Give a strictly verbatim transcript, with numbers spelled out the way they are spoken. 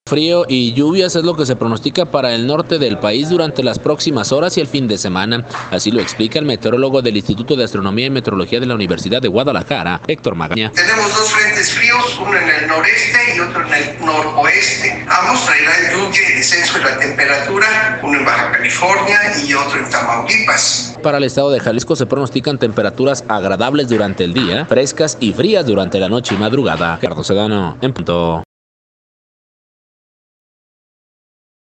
Frío y lluvias es lo que se pronostica para el norte del país durante las próximas horas y el fin de semana. Así lo explica el meteorólogo del Instituto de Astronomía y Meteorología de la Universidad de Guadalajara, Héctor Magaña. Tenemos dos frentes fríos, uno en el noreste y otro en el noroeste. Ambos traerán lluvia y descenso de la temperatura, uno en Baja California y otro en Tamaulipas. Para el estado de Jalisco se pronostican temperaturas agradables durante el día, frescas y frías durante la noche y madrugada. Gerardo Sedano, en punto.